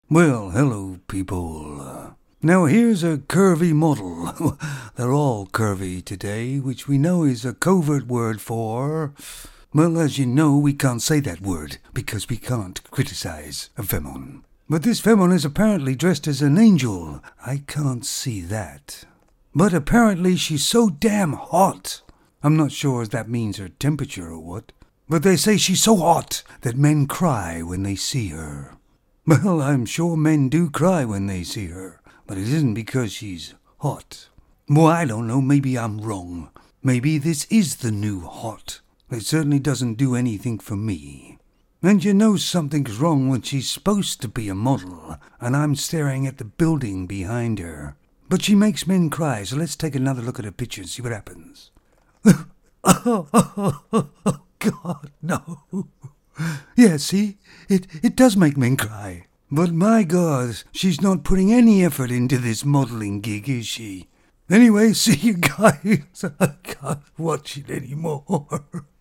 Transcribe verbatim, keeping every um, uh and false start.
Well, hello, people. Now here's a curvy model. They're all curvy today, which we know is a covert word for... Well, as you know, we can't say that word, because we can't criticize a femon. But this femon is apparently dressed as an angel. I can't see that. But apparently she's so damn hot. I'm not sure if that means her temperature or what. But they say she's so hot that men cry when they see her. Well, I'm sure men do cry when they see her, but it isn't because she's hot. Well, I don't know, maybe I'm wrong. Maybe this is the new hot. It certainly doesn't do anything for me. And you know something's wrong when she's supposed to be a model, and I'm staring at the building behind her. But she makes men cry, so let's take another look at her picture and see what happens. Oh, God, no. Yeah, see? It, it does make men cry. But my God, she's not putting any effort into this modeling gig, is she? Anyway, see you guys. I can't watch it anymore.